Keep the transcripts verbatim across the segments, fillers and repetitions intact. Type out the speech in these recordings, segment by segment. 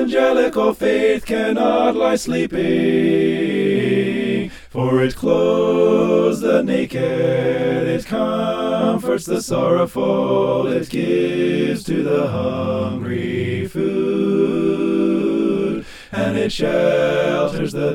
evangelical faith cannot lie sleeping, for it clothes the naked, it comforts the sorrowful, it gives to the hungry food, and it shelters the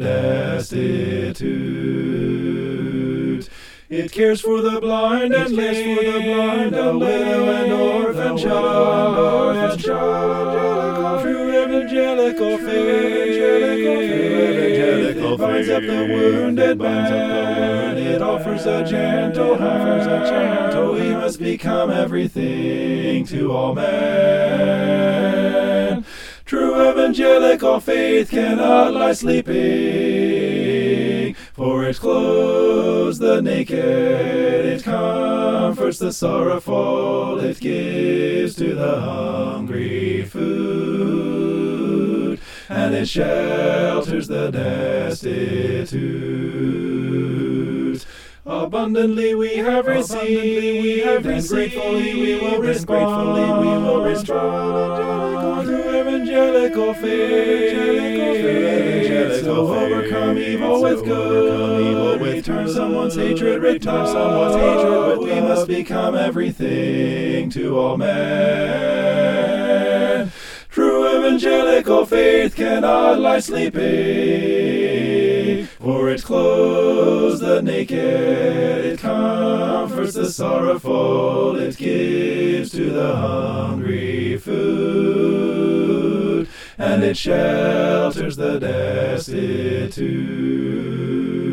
destitute. It cares for the blind and lame, for the blind, the widow and orphan child, and child. True evangelical faith, evangelical binds up the wounded man. It offers a gentle hand, a gentle. We must become everything to all men. True evangelical faith cannot lie sleeping, for it clothes the naked, it comforts the sorrowful, it gives to the hungry food, and it shelters the destitute. Abundantly we have received, we have and gratefully we will respond, gratefully we will respond to evangelical faith, evangelical so overcome evil with good, overcome evil with return someone's hatred, return someone's hatred with we must become everything to all men. True evangelical faith cannot lie sleeping, for it clothes the naked, it comforts the sorrowful, it gives to the hungry food, and it shelters the destitute.